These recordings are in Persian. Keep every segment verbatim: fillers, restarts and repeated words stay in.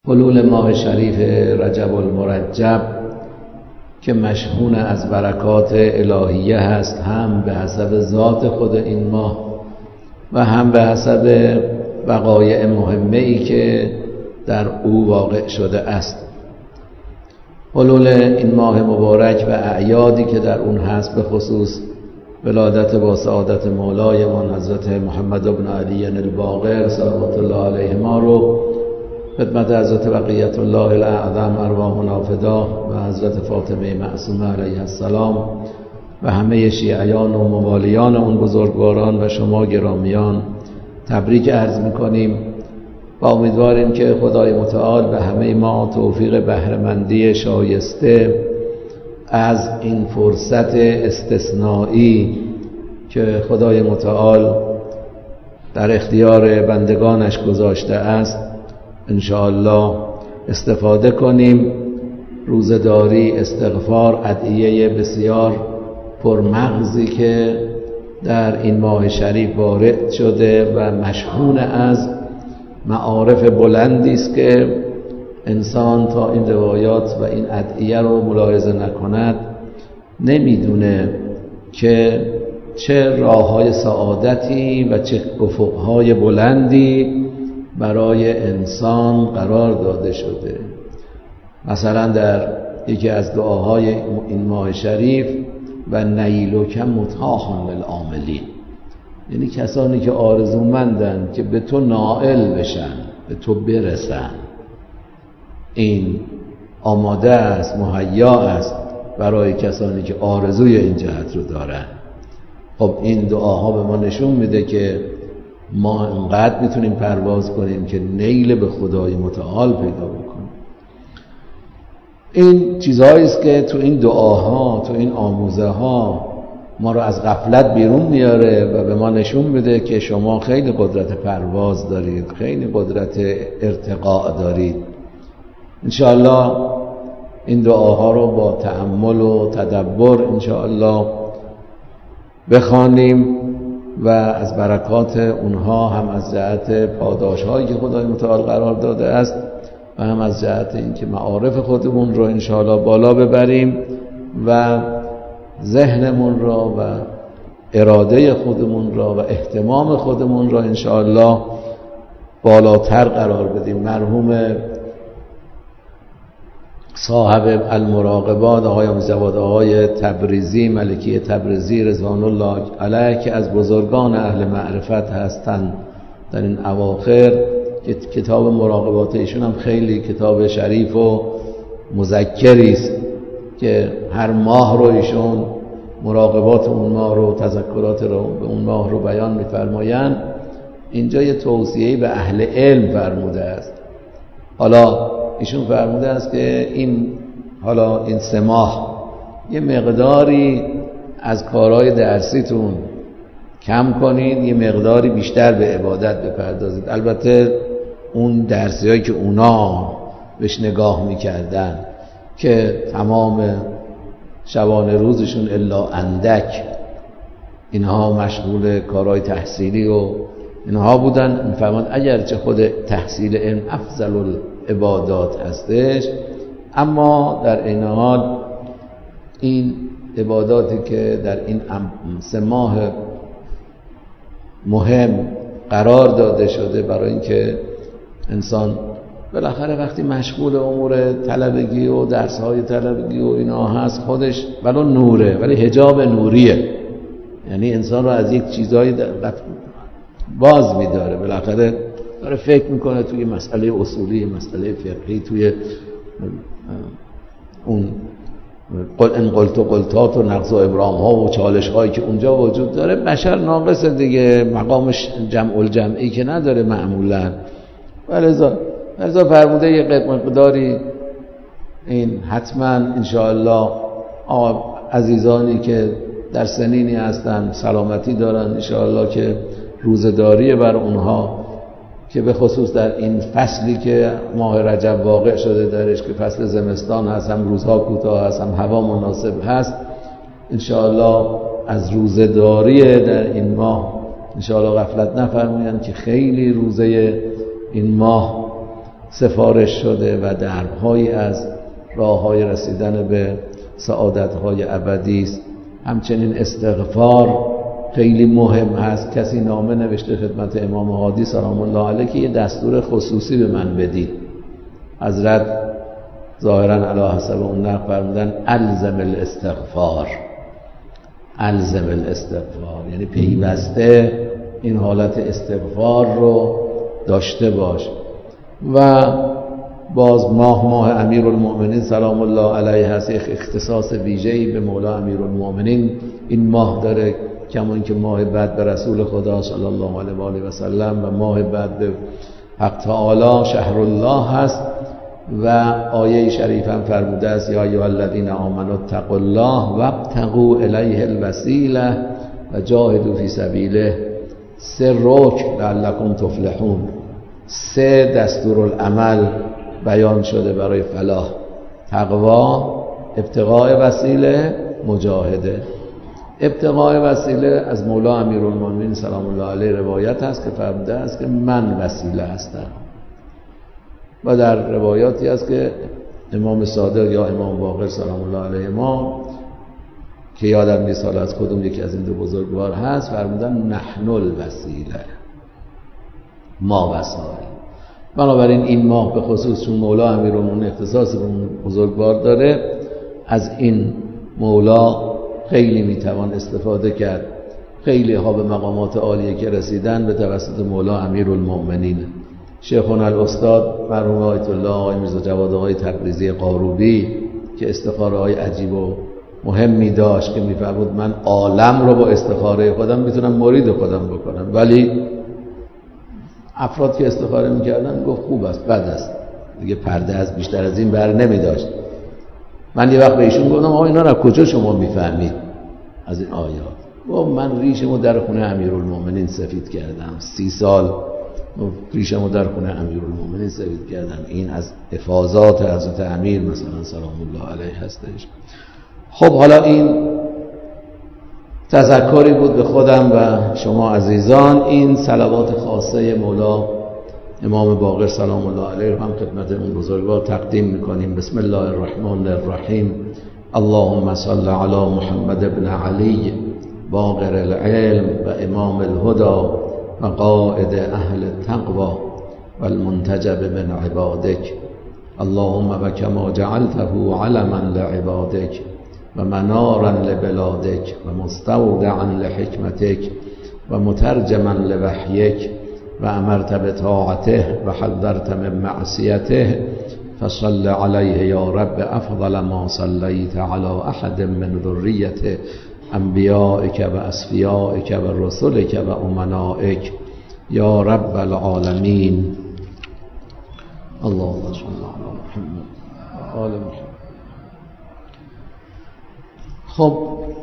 حلول ماه شریف رجب المرجب که مشحون از برکات الهیه هست، هم به حسب ذات خود این ماه و هم به حسب وقایع مهمه‌ای که در او واقع شده است. حلول این ماه مبارک و اعیادی که در اون هست، به خصوص ولادت با سعادت مولای من حضرت محمد بن علی الباقر صلوات الله علیهما رو خدمت حضرت بقیت الله الاعظم ارواحنا فدا و حضرت فاطمه معصومه علیها السلام و همه شیعیان و موالیان اون بزرگواران و شما گرامیان تبریک عرض میکنیم و امیدواریم که خدای متعال به همه ما توفیق بهره‌مندی شایسته از این فرصت استثنایی که خدای متعال در اختیار بندگانش گذاشته است ان شاء الله استفاده کنیم. روزه‌داری، استغفار، ادعیه بسیار پرمغزی که در این ماه شریف وارد شده و مشحون از معارف بلندی است که انسان تا این روایات و این ادعیه رو ملاحظه نکند نمیدونه که چه راه‌های سعادتی و چه افق‌های بلندی برای انسان قرار داده شده. مثلا در یکی از دعاهای این ماه شریف و نیلک متاح للعاملین، یعنی کسانی که آرزومندن که به تو نائل بشن، به تو برسن، این آماده است، مهیا است برای کسانی که آرزوی این جهت رو دارن. خب این دعاها به ما نشون میده که ما انقدر میتونیم پرواز کنیم که نیل به خدای متعال پیدا بکنیم. این چیزهایی است که تو این دعاها، تو این آموزه ها ما رو از غفلت بیرون میاره و به ما نشون میده که شما خیلی قدرت پرواز دارید، خیلی قدرت ارتقاء دارید. انشاءالله این دعاها رو با تأمل و تدبر انشاءالله بخوانیم و از برکات اونها هم از جهت پاداش هایی که خدای متعال قرار داده است و هم از جهت اینکه معارف خودمون رو انشاءالله بالا ببریم و ذهنمون را و اراده خودمون را و اهتمام خودمون را انشاءالله بالاتر قرار بدیم. مرحوم صاحب المراقبات آقای امجواد آقای تبریزی، ملکی تبریزی رضوان الله علیه، که از بزرگان اهل معرفت هستند در این اواخر، که کتاب مراقبات ایشون هم خیلی کتاب شریف و مذکری است که هر ماه رو ایشون مراقبات اون ماه رو، تذکرات رو به اون ماه رو بیان می‌فرمایند. اینجا یه توصیه‌ای به اهل علم فرموده است. حالا ایشون فرموده است که این حالا این سه ماه یه مقداری از کارهای درسیتون کم کنید، یه مقداری بیشتر به عبادت بپردازید. البته اون درسی‌هایی که اونا بهش نگاه می‌کردن که تمام شبانه روزشون الا اندک اینها مشغول کارهای تحصیلی و اینها بودن، می‌فرماد اگرچه خود تحصیل علم افضل العبادات هستش، اما در این حال این عباداتی که در این سه ماه مهم قرار داده شده برای اینکه انسان بالاخره وقتی مشغول امور طلبگی و درس‌های طلبگی و اینا هست، خودش ولو نوره ولی حجاب نوریه، یعنی انسان رو از یک چیزایی باز می‌داره، بالاخره داره فکر میکنه توی مسئله اصولی، مسئله فقهی، توی اون ان قلت و قلتات و نقض و ابرام ها و چالش هایی که اونجا وجود داره. بشر ناقص دیگه، مقامش جمع الجمعی که نداره معمولا. ولذا ولذا فرموده یه مقداری این حتما انشاءالله عزیزانی که در سنینی هستن سلامتی دارن انشاءالله که روزه‌داری بر اونها، که به خصوص در این فصلی که ماه رجب واقع شده درش که فصل زمستان هست، هم روزها کوتاه هست، هم هوا مناسب هست، انشاءالله از روزه‌داری در این ماه انشاءالله غفلت نفرمایند که خیلی روزه این ماه سفارش شده و درب‌هایی از راه‌های رسیدن به سعادت‌های ابدی است. همچنین استغفار خیلی مهم هست. کسی نامه نوشته خدمت امام هادی سلام الله علیه که یه دستور خصوصی به من بدید. حضرت ظاهراً علی حسب اون نقل فرمودن الزم الاستغفار، الزم الاستغفار، یعنی پیوسته این حالت استغفار رو داشته باش. و باز ماه ماه امیرالمؤمنین سلام الله علیه هست، یک اختصاص ویژه‌ای به مولا امیرالمؤمنین این ماه داره، کمان که ماه بعد به رسول خدا صلی الله علیه و آله و سلم و ماه بعد به حق تعالی شهر الله هست. و آیه شریف هم فرموده است یا ایها الذین آمنوا اتقوا الله وابتغوا الیه الوسیله و جاهدوا فی سبیله. سه رکن لعلکم تفلحون، سه دستورالعمل بیان شده برای فلاح: تقوا، ابتغاء وسیله، مجاهده. ابتغاء وسیله از مولا امیرالمؤمنین سلام الله علیه روایت است که فرموده است که من وسیله هستم. و در روایاتی است که امام صادق یا امام باقر سلام الله علیه ما که یادم نیست حالا از کدوم یکی از این دو بزرگوار هست فرمودن نحن الوسیله، ما وسائل. بنابراین این ماه به خصوص چون مولا امیرالمؤمنین اختصاص به بزرگوار داره، از این مولا خیلی میتوان استفاده کرد. خیلی ها به مقامات عالیه که رسیدن به توسط مولا امیرالمؤمنین. شیخنا الاستاد مرحوم آیت الله آقای میرزا جواد آقای تبریزی قاروبی که استخاره های عجیب و مهمی داشت که میفرمود من عالم رو با استخاره خودم میتونم مرید خودم بکنم، ولی افراد که استخاره میکردن گفت خوب است، بد است، دیگه پرده از بیشتر از این بر نمیداشت. من یه وقت به ایشون گفتم آقا اینا رو کجا شما میفهمید از این آیات؟ گفت من ریشمو در خونه امیرالمؤمنین سفید کردم، سی سال ریشمو در خونه امیرالمؤمنین سفید کردم. این از افاضات حضرت امیر مثلا سلام الله علیه هستش. خب حالا این تذکری بود به خودم و شما عزیزان. این صلوات خاصه مولا امام باقر سلام الله علیه رو هم خدمت اون بزرگوار تقدیم میکنیم. بسم الله الرحمن الرحیم. اللهم صل علی محمد ابن علی باقر العلم و امام الهدى و قائد اهل التقوى و المنتجب من عبادک. اللهم و کما جعلته علما لعبادک و منارا لبلادک و مستودعا لحکمتک و مترجما لوحیک و امرت بطاعته و حذرت من معصیته فصل علیه یا رب افضل ما صلیت علی احد من ذریته انبیائک و اصفیائک و رسولک و امنائک یا رب العالمین. اللهم صل علی محمد و آل محمد. خب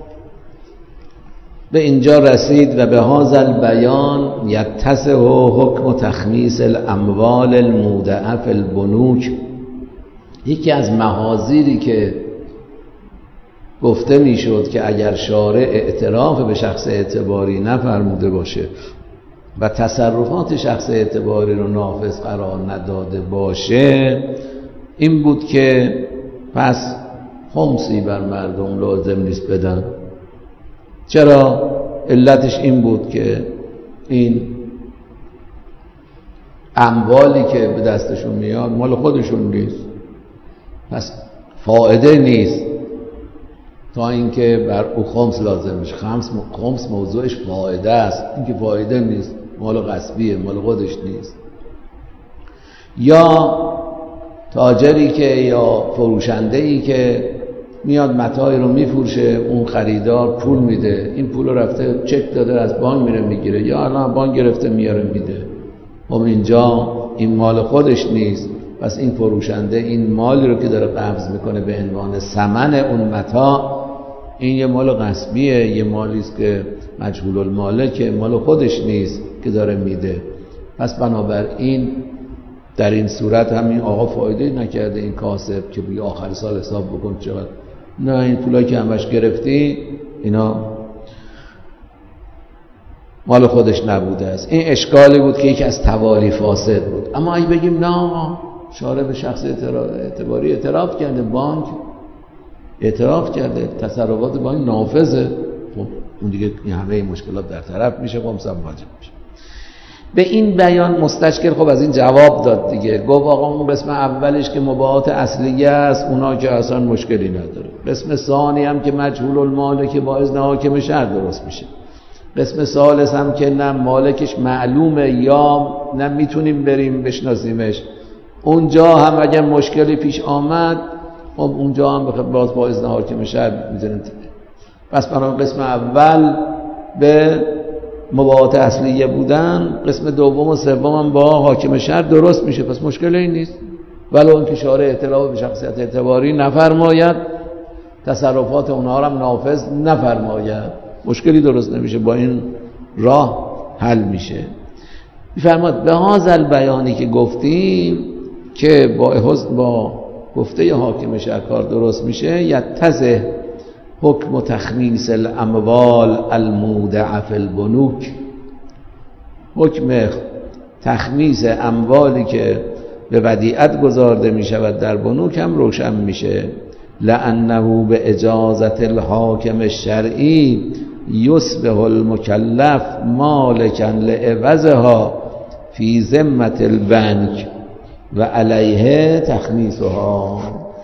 به اینجا رسید و به هذا البیان یتسع حکم تخمیس الاموال المودعه فی البنوک. یکی از محاذیری که گفته میشد که اگر شارع اعتراف به شخص اعتباری نفرموده باشه و تصرفات شخص اعتباری رو نافذ قرار نداده باشه، این بود که پس خمسی بر مردم لازم نیست بدن. چرا؟ علتش این بود که این اموالی که به دستشون میاد مال خودشون نیست، پس فائده نیست تا اینکه بر او خمس لازم میشه. خمس خمس موضوعش فائده است، این که فائده نیست، مال غصبیه، مال خودش نیست. یا تاجری که یا فروشنده‌ای که میاد متاعی رو میفروشه، اون خریدار پول میده، این پول رو رفته چک داده از بانک میره میگیره، یا الان بانک گرفته میاره میده. خب اینجا این مال خودش نیست، پس این فروشنده این مالی رو که داره قبض میکنه به عنوان ثمن اون متاع، این یه مال غصبیه، یه مالی است که مجهول المالکه، مال خودش نیست که داره میده. پس بنابراین در این صورت همین آقا فایده نکرده، این کاسب که بی آخر سال حساب بکن چقدر، نه این پولایی که همش گرفتی اینا مال خودش نبوده است. این اشکالی بود که یکی از توالی فاسد بود. اما اگه بگیم نه شارع به شخص اعتباری اعتراف کرده، بانک اعتراف کرده، تصرفات بانک نافذه، خب اون دیگه این همه مشکلات در طرف میشه، خمس هم واجب میشه. به این بیان مستشکل خب از این جواب داد دیگه، گفت آقا اون قسم اولش که مباحات اصلیه است اونا که اصلا مشکلی نداره، قسم ثانی هم که مجهول المال که با اذن حاکم شهر درست میشه، قسم ثالث هم که نه مالکش معلومه یا نه میتونیم بریم بشناسیمش، اونجا هم اگر مشکلی پیش آمد خب اونجا هم بخواد باز با اذن حاکم شهر میذاریم. پس برای قسم اول به مباحات اصلیه بودن، قسم دوم و سوم هم با حاکم شهر درست میشه، پس مشکلی نیست. ولو اینکه شارع اطلاع به شخصیت اعتباری نفرماید، تصرفات اونها هم نافذ نفرماید، مشکلی درست نمیشه، با این راه حل میشه. میفرماد به هذا بیانی که گفتیم که با با گفته حاکم شهر کار درست میشه، یتضح حکم تخمیس الاموال المودع فی البنوک، حکم تخمیس اموالی که به ودیعت گذارده می شود در بنوک هم روشن میشه. لأنه به اجازت الحاکم الشرعی یصبح المکلف مالکا لعوضها فی ذمة البنک و علیه تخمیسها.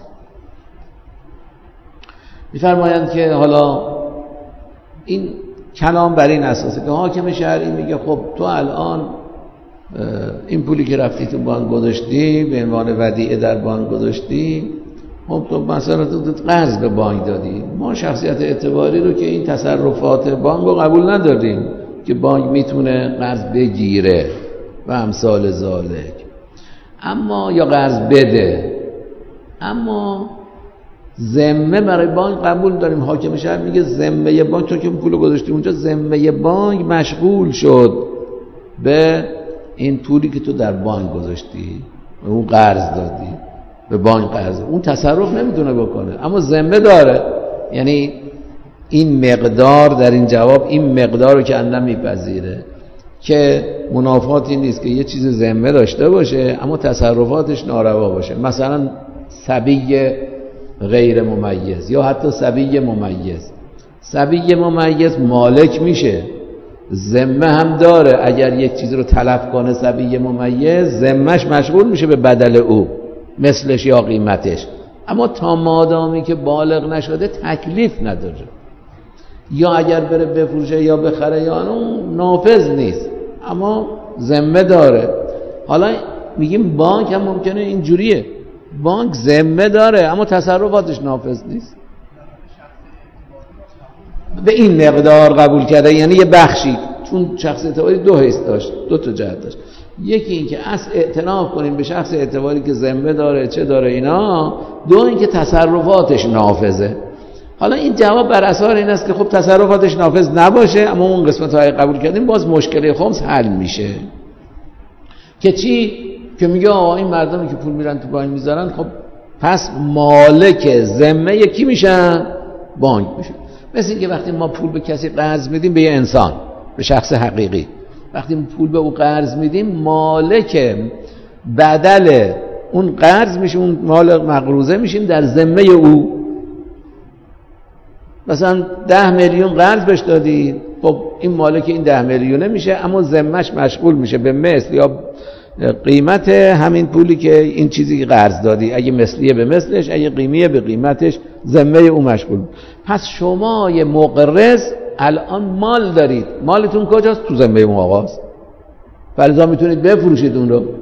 می‌فرمایند که حالا این کلام بر این اساسه که حاکم شرعی میگه خب تو الان این پولی که رفتی تو بانک گذاشتی به عنوان ودیعه در بانک گذاشتی، خب تو مثلا تو قرض به بانک دادی، ما شخصیت اعتباری رو که این تصرفات بانک رو قبول نداریم که بانک میتونه قرض بگیره و امثال ذالک، اما یا قرض بده، اما ذمه برای بانک قبول داریم. حاکم شهر میگه ذمه بانک، تو که پول گذاشتی اونجا ذمه بانک مشغول شد به این پولی که تو در بانک گذاشتی، اون قرض دادی به بانک قرض، اون تصرف نمیتونه بکنه اما ذمه داره. یعنی این مقدار در این جواب این مقدار رو که اندم میپذیره که منافاتی نیست که یه چیز ذمه داشته باشه اما تصرفاتش ناروا باشه، مثلا صبی غیر ممیز یا حتی صبی ممیز. صبی ممیز مالک میشه، ذمه هم داره، اگر یک چیز رو تلف کنه صبی ممیز ذمهش مشغول میشه به بدل او مثلش یا قیمتش، اما تا مادامی که بالغ نشده تکلیف نداره، یا اگر بره بفروشه یا بخره یا اون نافذ نیست اما ذمه داره. حالا میگیم بانک هم ممکنه اینجوریه، بانک ذمه داره اما تصرفاتش نافذ نیست، به این مقدار قبول کرده، یعنی یه بخشی، چون شخص اعتباری دو حیث داشت، دو تا جهت داشت، یکی این که اصل اعتراف کنیم به شخص اعتباری که ذمه داره چه داره اینا، دو این که تصرفاتش نافذه. حالا این جواب بر اساس این است که خب تصرفاتش نافذ نباشه اما اون قسمت های قبول کردیم، باز مشکل خمس حل میشه. که چی؟ که میگه آقا این مردمی که پول میرن تو بانک میذارن، خب پس مالک ذمه کی میشن؟ بانک میشن. مثل اینکه وقتی ما پول به کسی قرض میدیم، به یه انسان، به شخص حقیقی، وقتی پول به او قرض میدیم مالک بدل اون قرض میشیم، اون مال مقروضه میشیم در ذمه او. مثلا ده میلیون قرض بهش دادی، خب این مالک این ده میلیونه میشه اما ذمهش مشغول میشه به مثل یا قیمت همین پولی که این چیزی که قرض دادی، اگه مثلیه به مثلش، اگه قیمیه به قیمتش، ذمه او مشغول. پس شما یه مقرض الان مال دارید، مالتون کجاست؟ تو ذمه اون آقاست، فلذا میتونید بفروشید اون رو.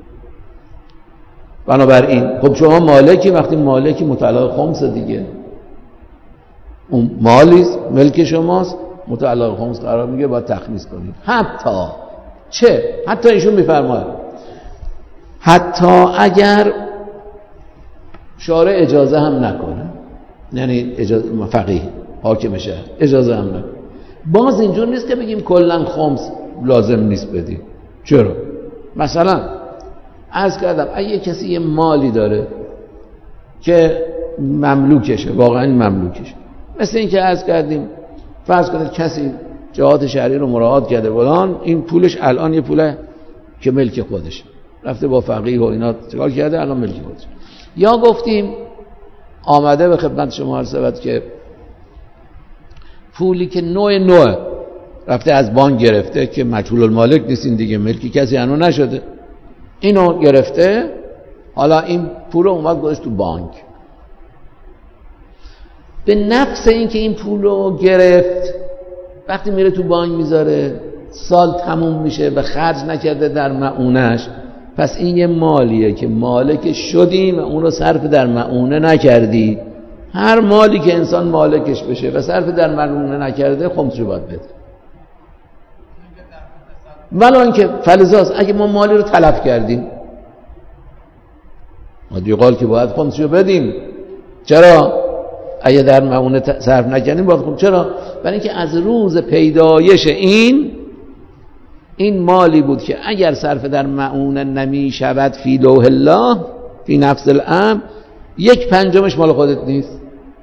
بنابراین خب شما مالکی، وقتی مالکی متعلق خمس دیگه، اون مالیست ملک شماست، متعلق خمس قرار میگه باید تخمیس کنید. حتی چه؟ حتی ایشون میفرماید حتی اگر شارع اجازه هم نکنه، یعنی اجازه فقیه حاکم شهر اجازه هم نکنه، باز اینجور نیست که بگیم کلا خمس لازم نیست بدیم. چرا؟ مثلا عرض کردم اگه کسی یه مالی داره که مملوکشه، واقعا مملوکشه، مثل این که عرض کردیم فرض کنید کسی جهات شهری رو مراعات کرده، فلان این پولش الان یه پوله که ملک خودشه، رفته با فقیه و اینا چیکار کرده الان ملک خودش. یا گفتیم آمده به خدمت شما عرض شود که پولی که نوع نوع رفته از بانک گرفته که مجهول المالک نیستین دیگه، ملکی کسی هنوز نشده، اینو گرفته، حالا این پول رو اومد گذاشت تو بانک. به نفس این که این پول رو گرفت وقتی میره تو بانک میذاره سال تموم میشه و خرج نکرده در مؤونش، پس این یه مالیه که مالک شدی و اون رو صرف در مؤونه نکردی. هر مالی که انسان مالکش بشه و صرف در مؤونه نکرده خمس رو باید بده. ولی اینکه فلزاست اگه ما مالی رو تلف کردیم ما دیقال که باید خمس رو بدیم. چرا؟ اگه در مؤونه صرف نکنیم باید خمس. چرا؟ برای اینکه از روز پیدایش این این مالی بود که اگر صرف در مؤونه نمی شود فی لوح الله فی نفس الامر، یک پنجمش مال خودت نیست،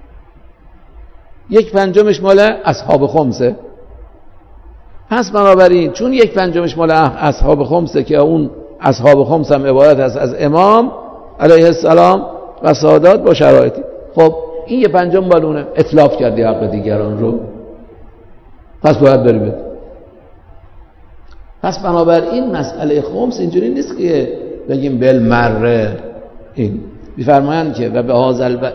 یک پنجمش مال اصحاب خمسه. پس بنابراین چون یک پنجمش مال اصحاب خمسه که اون اصحاب خمس هم عبارت است از امام علیه السلام و سادات با شرایطی، خب این یک پنجم بالونه اتلاف کردی حق دیگران رو، پس باید بری بده. پس بنابراین مسئله خمس اینجوری نیست که بگیم بالمره. این میفرمایند که و به هازل ب...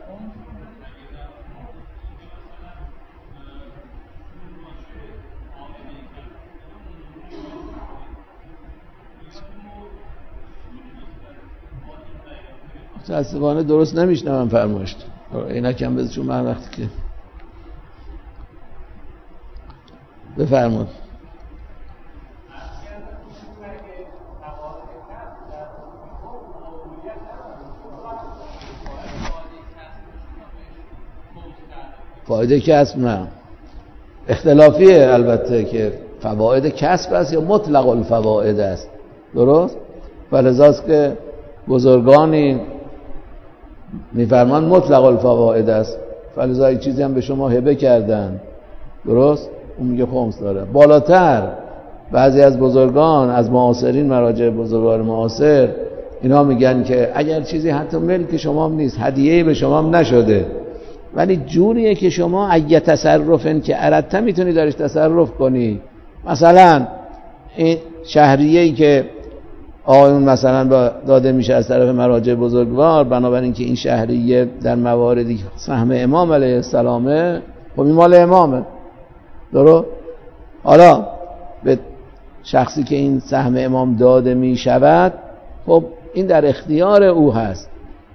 متاسفانه درست نمیشنم فرمایشت اینا کم بذار چون من وقتی که بفرمایید. فایده کسب نه، اختلافیه البته که فواید کسب است یا مطلق الفواید است، درست؟ فلذاست که بزرگانی میفرمان مطلق الفواید است، فلذا این چیزی هم به شما هبه کردن، درست؟ اون میگه خمس داره. بالاتر بعضی از بزرگان از معاصرین، مراجع بزرگان معاصر، اینا میگن که اگر چیزی حتی ملک شما هم نیست، هدیه‌ای به شما هم نشده، ولی جوریه که شما اگه تصرفن که اردت میتونی دارش تصرف کنی. مثلا این شهریه‌ای که آقایون مثلا داده میشه از طرف مراجع بزرگوار، بنابراین که این شهریه در مواردی سهم امام علیه السلامه، خب این مال امامه، درست؟ حالا به شخصی که این سهم امام داده میشود، خب این در اختیار او هست،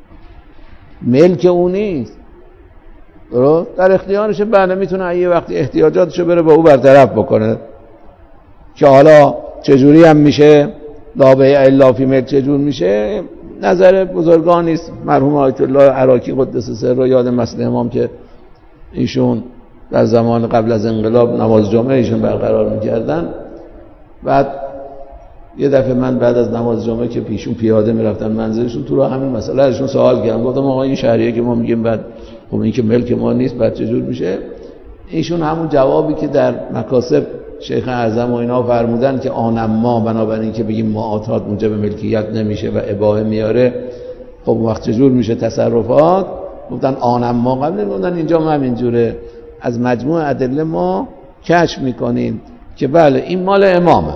ملک او نیست، درست؟ در اختیارشه. بعد میتونه یه وقتی احتیاجاتشو بره با او برطرف بکنه که حالا چجوری هم میشه لا بیع الا فی ملک، چجور میشه نظر بزرگان نیست. مرحوم آیت الله عراقی قدس سره یاد مسئله امام که ایشون در زمان قبل از انقلاب نماز جمعه ایشون برقرار میکردن، بعد یه دفعه من بعد از نماز جمعه که پیشون پیاده میرفتن منزلشون، تو راه همین مسئله ازشون سوال کردم، گفتم آقا این شهریه که ما میگیم بعد خب این که ملک ما نیست بعد چجور میشه؟ ایشون همون جوابی که در مکاسب شیخ اعظم و اینا فرمودن که آنم ما، بنابراین که بگیم معاطات موجب ملکیت نمیشه و اباحه میاره، خب وقت چجور میشه تصرفات؟ گفتن آنم ما، قبل گفتن اینجا ما همینجوره، از مجموع ادله ما کشف میکنیم که بله این مال امامه،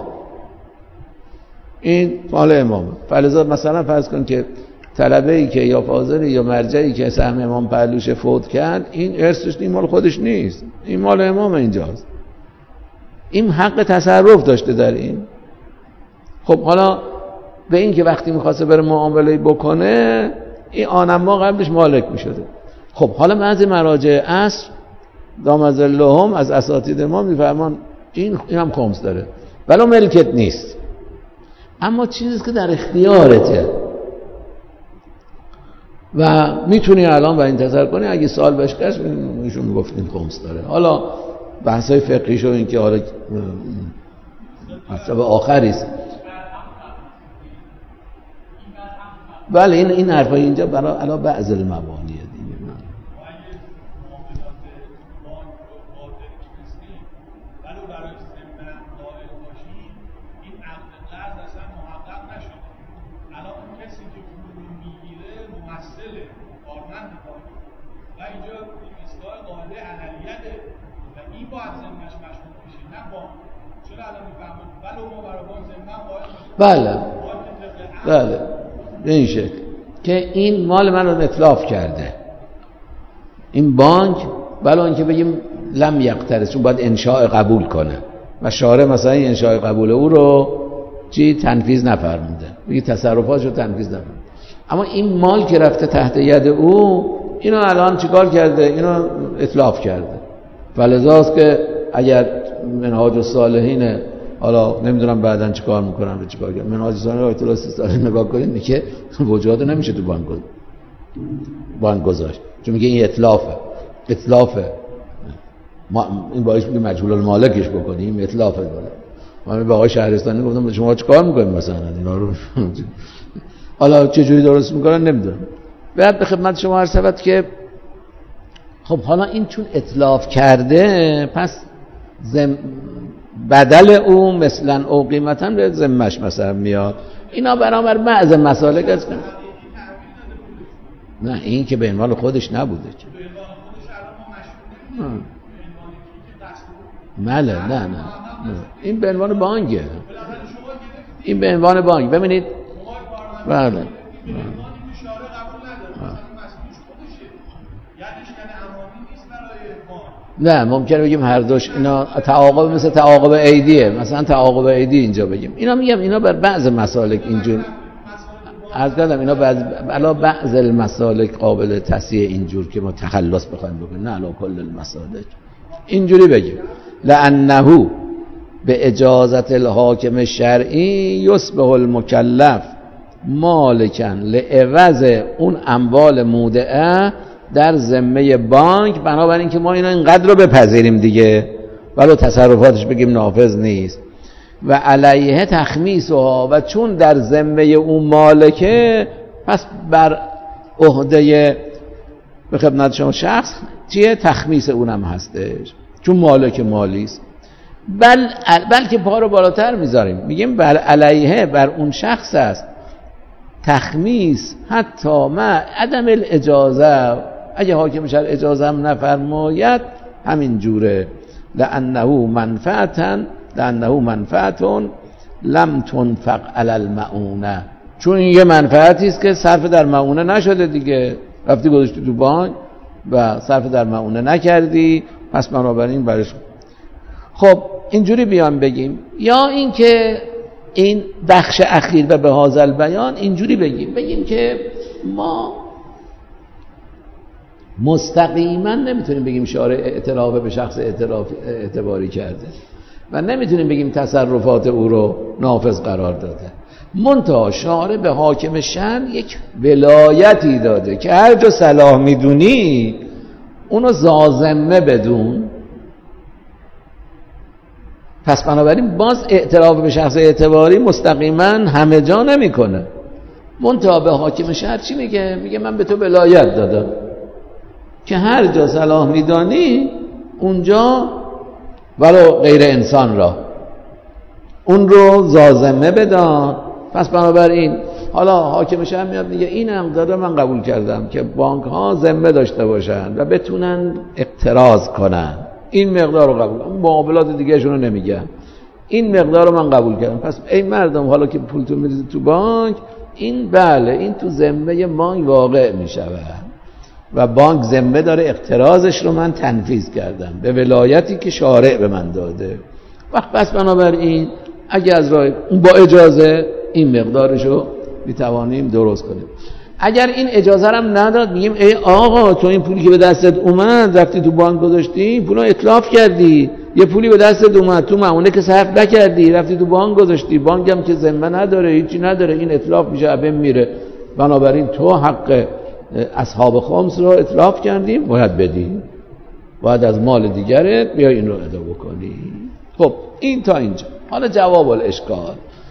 این مال امامه. فلذا مثلا فرض کن که طلبه‌ای که یا فاضلی یا مرجعی که سهم امام پهلوش فوت کرد، این ارثش این مال خودش نیست، این مال امام اینجاست، این حق تصرف داشته در این. خب حالا به این که وقتی میخواسته بره معامله بکنه، این آنما قبلش مالک میشده. خب حالا بعضی مراجع اصل دام ظلهم از اساتید ما میفرمان این این هم خمس داره ولو ملکت نیست، اما چیزی که در اختیارته و میتونی الان و انتظار کنی اگه سال بهش کش میشون میگفت این خمس داره. حالا بحثای فقهی شو این که حالا مطلب آخری است. بله این این حرفای اینجا برای علا بعض المبانی دیگه. کارمند باید و اینجا ایستگاه قاعده عملیته و این باید ذمه‌اش مشمول بشه نه بانک. چرا الان میفهمید ولو ما برای بانک ذمه قائل باشیم؟ بله بله به این شکل که این مال من رو اتلاف کرده این بانک، بلا اینکه بگیم لم یقترض، چون باید انشاء قبول کنه و شارع مثلا این انشاء قبول او رو چی تنفیذ نفرموده، میگه تصرفاتشو تنفیذ نفرموده. اما این مال که رفته تحت ید او، اینو الان چیکار کرده؟ اینو اتلاف کرده. فلذاست که اگر منهاج الصالحین، حالا نمیدونم بعدن چیکار میکنن رو چیکار کنن، منهاج الصالحین رو اطلاع سیستان نگاه کنید میگه وجود نمیشه تو بانک بانک گذاشت، چون میگه این اتلافه اتلافه ما این باعث میگه مجهول المالکش بکنیم، اتلافه داره. من به آقای شهرستانی گفتم شما چیکار میکنید مثلا اینا رو حالا چه جوری درست میکنن نمیدونم. بعد به خدمت شما عرض شود که خب حالا این چون اتلاف کرده پس زم بدل او مثلا او قیمتا به ذمه‌اش مثلا میاد. اینا برابر بعض مسالک است. نه این که به عنوان خودش نبوده که بله نه نه این به عنوان بانکه، این به عنوان بانک. ببینید بله نه ممکنه بگیم هر دوش اینا تعاقب مثل تعاقب عیدیه، مثلا تعاقب عیدی اینجا بگیم. اینا میگم اینا بر بعض مسالک اینجور عرض کردم، اینا بعض علا بعض المسالک قابل تصحیح اینجور که ما تخلص بخوایم بکنیم، نه علا کل المسالک. اینجوری بگیم لأنه به اجازت الحاکم شرعی یصبح المکلف مالکا لعوض اون اموال مودعه در ذمه بانک، بنابراین که ما اینا اینقدر رو بپذیریم دیگه ولو تصرفاتش بگیم نافذ نیست و علیه تخمیسها، و چون در ذمه اون مالکه پس بر عهده به خدمت شما شخص چیه تخمیس اونم هستش چون مالک مالی است. بل بلکه پا رو بالاتر میذاریم میگیم بر علیه بر اون شخص است تخمیس حتی ما عدم الاجازه، اگه حاکم شرع اجازه هم نفرماید همین جوره. لانه منفعتا لانه منفعتون لم تنفق علی المعونه، چون یه منفعتی است که صرف در معونه نشده دیگه، رفتی گذاشتی تو بانک و صرف در معونه نکردی، پس بنابراین برش. خب اینجوری بیان بگیم، یا اینکه این بخش اخیر و به هذا البیان اینجوری بگیم بگیم که ما مستقیما نمیتونیم بگیم شارع اعتراف به شخص اعتراف اعتباری کرده و نمیتونیم بگیم تصرفات او رو نافذ قرار داده. منتها شارع به حاکم شرع یک ولایتی داده که هر جا صلاح میدونی اونو زازمه بدون. پس بنابراین باز اعتراف به شخص اعتباری مستقیما همه جا نمیکنه. منتها به حاکم شهر چی میگه؟ میگه من به تو ولایت دادم که هر جا صلاح میدانی اونجا ولو غیر انسان را اون رو زازمه بدان. پس بنابراین حالا حاکم شهر میاد میگه این مقدار من قبول کردم که بانک ها ذمه داشته باشن و بتونن اقتراض کنن، این مقدار رو قبول، اون معاملات دیگه شون رو نمیگن، این مقدار رو من قبول کردم. پس ای مردم حالا که پولتون میدید تو بانک، این بله این تو ذمه بانک واقع میشود و بانک ذمه داره اقتراضش رو من تنفیذ کردم به ولایتی که شارع به من داده. وقت پس بنابراین اگه از راه اون با اجازه این مقدارش رو میتوانیم درست کنیم. اگر این اجازه هم نداد میگیم ای آقا تو این پولی که به دستت اومد رفتی تو بانک گذاشتی، پولو اتلاف کردی، یه پولی به دستت اومد تو معونه که صرف نکردی رفتی تو بانک گذاشتی، بانک هم که ذمه نداره هیچی نداره، این اتلاف میشه ابن میره، بنابراین تو حق اصحاب خمس رو اتلاف کردی باید بدی، باید از مال دیگرت بیا این رو ادا بکنی. خب این تا اینجا. حالا جواب الاشکال،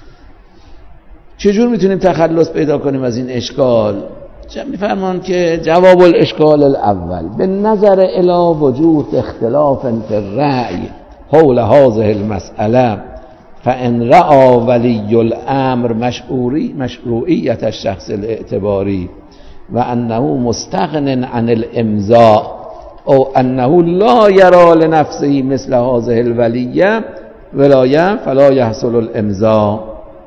چجور میتونیم تخلص پیدا کنیم از این اشکال؟ چه میفرمان که جواب الاشکال الاول به نظر الی وجود اختلاف فی الرأی حول هذه المسئله فان رأى ولی الامر مشروعی مشروعیت الشخص الاعتباری و انه مستغن عن الامضاء او انه لا یرا لنفسه مثل هذه الولیه ولایه فلا یحصل الامضاء.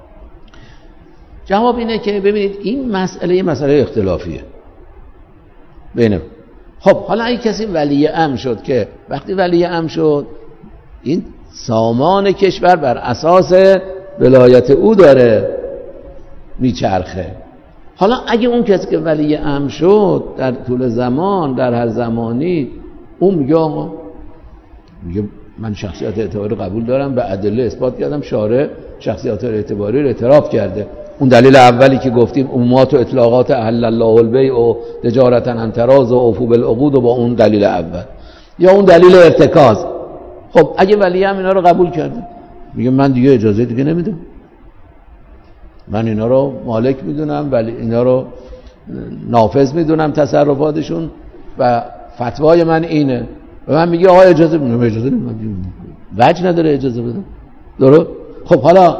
جواب اینه که ببینید این مسئله مسئله اختلافیه بینم. خب حالا اگه کسی ولی امر شد که وقتی ولی امر شد این سامان کشور بر اساس ولایت او داره میچرخه. حالا اگه اون کسی که ولی امر شد در طول زمان در هر زمانی اون میگه آقا میگه من شخصیت اعتباری قبول دارم به ادله اثبات کردم شارع شخصیت اعتباری رو اعتراف کرده. اون دلیل اولی که گفتیم عمومات و اطلاقات احل الله البیع و تجارتا عن تراض و اوفوا بالعقود و با اون دلیل اول یا اون دلیل ارتکاز. خب اگه ولی هم اینا رو قبول کرده میگه من دیگه اجازه دیگه نمیدم، من اینا رو مالک میدونم ولی اینا رو نافذ میدونم تصرفاتشون و فتوای من اینه و من میگه آقا اجازه میدم اجازه نمیدم وجه نداره اجازه بدم. درست؟ خب حالا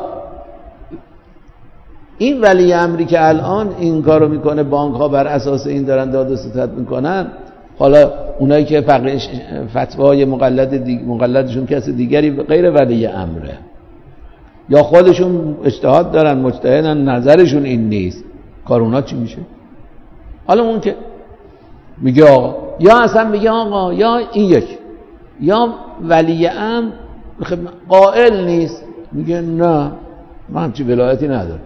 این ولی امری که الان این کارو میکنه بانک ها بر اساس این دارن داد و ستد میکنن، حالا اونایی که فتوای مقلد دیگ... مقلدشون کسی دیگری غیر ولی امره یا خودشون اجتهاد دارن مجتهدن نظرشون این نیست، کار اونا چی میشه؟ حالا اون که میگه آقا یا اصلا میگه آقا یا این یک یا ولی امر قائل نیست میگه نه من همچی ولایتی ندارم.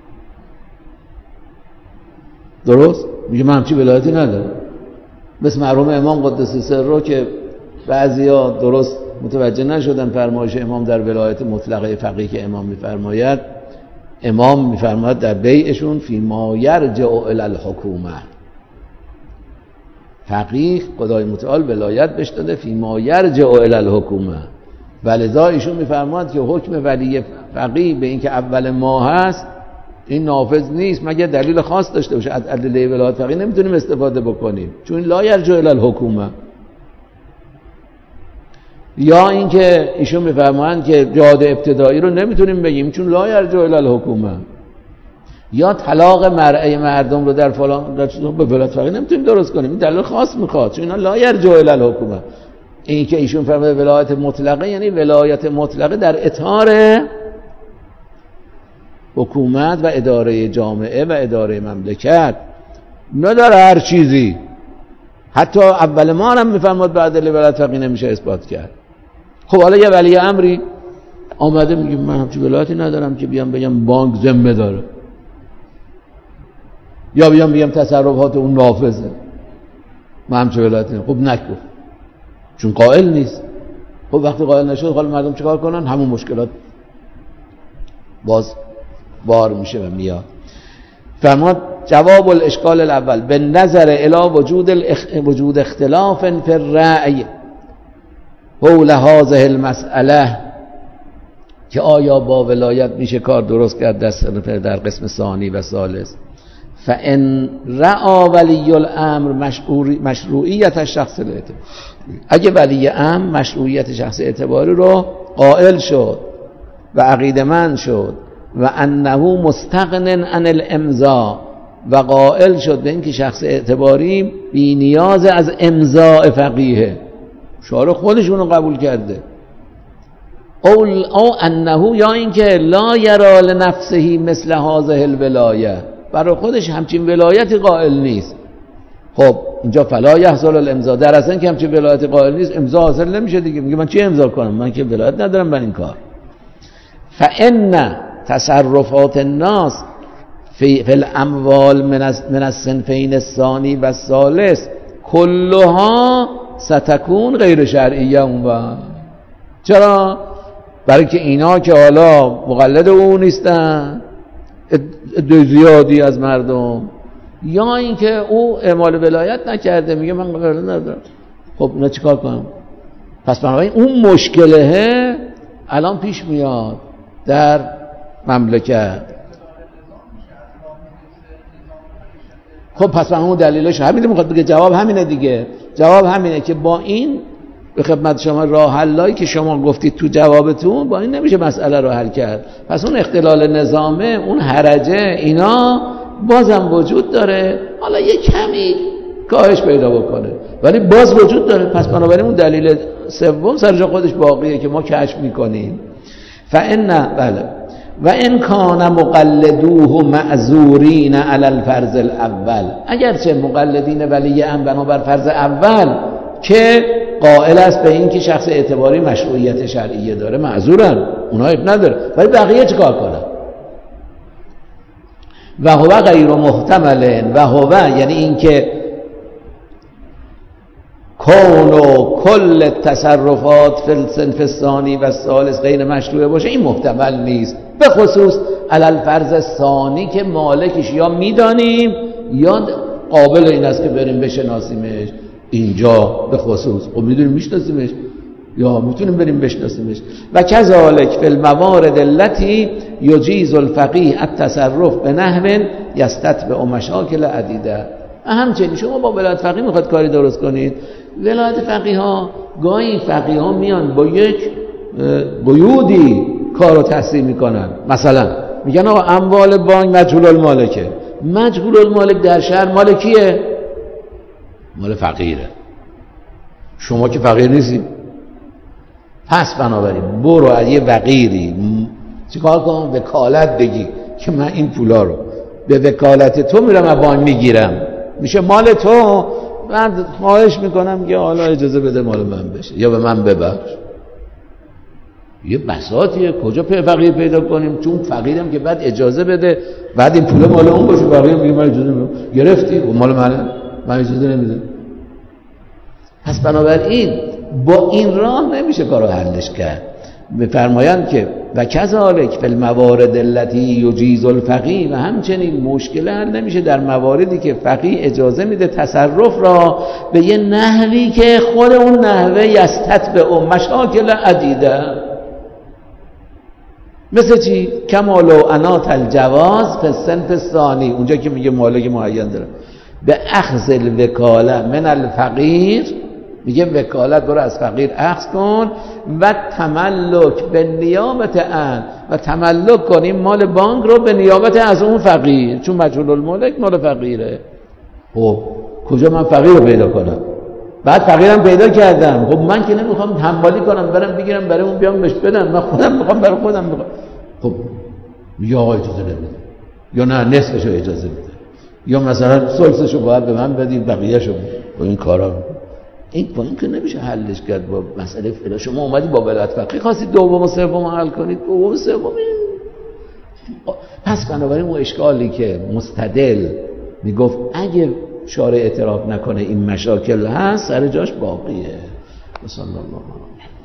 درست؟ میگه من همچی ولایتی ندارم. مثل مرحوم امام قدس سره که بعضیا درست متوجه نشدن فرمایش امام در ولایت مطلقه فقیه که امام میفرماید. امام میفرماید در بیعشون فی ما یرجع الی الحکومه، فقیه خدای متعال ولایت بهش داده فی ما یرجع الی الحکومه، ولذا ایشون میفرماید که حکم ولی فقیه به این که اول ما هست این نافذ نیست مگر دلیل خاص داشته باشه. از ادله ولایت فقیه نمیتونیم استفاده بکنیم چون لا یرجع الی الحکومه. یا اینکه ایشون میفرمایند که جهاد ابتدایی رو نمیتونیم بگیم چون لا یرجع الی الحکومه. یا طلاق مرعی مردم رو در فلان در به ولایت فقیه نمیتونیم درست کنیم این دلیل خاص میخواد چون اینا لا یرجع الی الحکومه. این که ایشون فرمود ولایت مطلقه یعنی ولایت مطلقه در اطار حکومت و اداره جامعه و اداره مملکت، نداره هر چیزی. حتی اول ما هم میفرماد بعد ولایت فقیه نمیشه اثبات کرد. خب حالا یه ولی امری آمده میگه من همچی ولایتی ندارم که بیام بگم بانک ذمه داره یا بیام بگم تصرفات اون نافذه، من همچی ولایتی ندارم. خب نکو چون قائل نیست. خب وقتی قائل نشد حالا مردم چیکار کنن؟ همون مشکلات باز بار میشه و میاد. فرمود جواب الاشکال الاول به نظر الی وجود الاخ... وجود اختلاف فی الرأی حول هذه المسئله که آیا با ولایت میشه کار درست کرد در در قسم ثانی و ثالث. فان رأى ولی الامر مشروعیت شخص الاعتبار، اگه ولی امر مشروعیت شخص اعتباری رو قائل شد و عقیده‌مند شد و انه مستغن عن الامضاء و قائل شد به اینکه شخص اعتباری بی نیاز از امضاء فقیه، شارع خودشون رو قبول کرده، او او انه یا اینکه لا یرا لنفسه مثل هذه الولایه، برای خودش همچین ولایتی قائل نیست. خب اینجا فلا یحصل الامضاء، در اصل که همچین ولایتی قائل نیست امضاء حاصل نمیشه دیگه. میگه من چی امضا کنم؟ من که ولایت ندارم بر این کار. فان تصرفات الناس فی الاموال من الصنفین الثانی و الثالث کلها ستکون غیر شرعیه. اون چرا؟ برای که اینا که حالا مقلد او نیستن، دو زیادی از مردم، یا اینکه او اعمال ولایت نکرده میگه من ولایت ندارم. خب اینا چیکار کنم؟ پس بنابراین اون مشکله الان پیش میاد در مملکت. خب پس من اون دلیلش همینه میخواد بگه. جواب همینه دیگه. جواب همینه که با این به خدمت شما راه حلایی که شما گفتید تو جوابتون، با این نمیشه مسئله رو حل کرد. پس اون اختلال نظامه، اون حرجه، اینا بازم وجود داره، حالا یه کمی کاهش پیدا بکنه ولی باز وجود داره. پس بنابراین اون دلیل سوم سر جا خودش باقیه که ما کشف میکنیم. فان بله و ان کان مقلدوه معذورین علی الفرض الاول، اگرچه مقلدین ولی ام بنابر فرض اول که قائل است به این که شخص اعتباری مشروعیت شرعیه داره معذورن، اونها عیب نداره، ولی بقیه چیکار کنن؟ و هو غیر محتمل، و هو یعنی این که کون و کل تصرفات فی الصنف الثانی و الثالث غیر مشروعه باشه، این محتمل نیست، به خصوص علی الفرض الثانی که مالکش یا میدانیم یا قابل این است که بریم بشناسیمش. اینجا به خصوص خب میدونیم میشناسیمش یا میتونیم بریم بشناسیمش. و کذالک فی الموارد التي یجیز الفقیه التصرف به نحو یستتبع مشاکل عدیده. همچنین شما با ولایت فقیه میخواد کاری درست کنید، ولایت فقیه ها گاهی فقیه ها میان با یک قیودی کارو تصریح میکنن. مثلا میگن آقا اموال بانک مجهول المالکه، مجهول المالک در شهر مال کیه؟ مال فقیره. شما که فقیر نیستی، پس بنابراین برو از یه فقیری چیکار کن؟ وکالت بگی که من این پولا رو به وکالت تو میرم از بانک میگیرم، میشه مال تو، من خواهش میکنم که حالا اجازه بده مال من بشه یا به من ببخش. یه بساطیه، کجا فقیر پیدا کنیم؟ چون فقیرم که بعد اجازه بده، بعد این پول مال اون باشه، فقیر میگه من اجازه نمیدم، گرفتی و مال منه، من اجازه نمیدم. پس بنابراین با این راه نمیشه کارو حلش کرد. میفرمایند که و کذالک فی الموارد التي یجیز الفقیه، و همچنین مشکل حل نمیشه در مواردی که فقیه اجازه میده تصرف را به یه نحوی که خود اون نحوه یستتبع مشاکل عدیده. مثل چی؟ کمال و انات الجواز فی الصنف الثانی، اونجا که میگه مالک معین داره، به اخذ الوکاله من الفقیر، میگه وکالت برو از فقیر اخذ کن، و تملک به نیابت ان، و تملک کنیم مال بانک رو به نیابت از اون فقیر، چون مجهول الملک مال فقیره. خب کجا من فقیر رو پیدا کنم؟ بعد فقیرم پیدا کردم، خب من که نمیخوام حمالی کنم برم بگیرم برای اون بیام بهش بدم، من خودم میخوام برای خودم میخوام. خب یا آقا اجازه نمیده، یا نه نصفشو اجازه میده، یا مثلا ثلثشو باید به من بدید بقیه‌شو با این کارا. این با این که نمیشه حلش کرد با مسئله فعلا. شما اومدی با ولایت فقیه خواستید دوم و سوم حل کنید، دوم و سوم. پس بنابراین اون اشکالی که مستدل میگفت اگه شارع اعتراف نکنه این مشاکل هست، سر جاش باقیه. صلی الله علیه و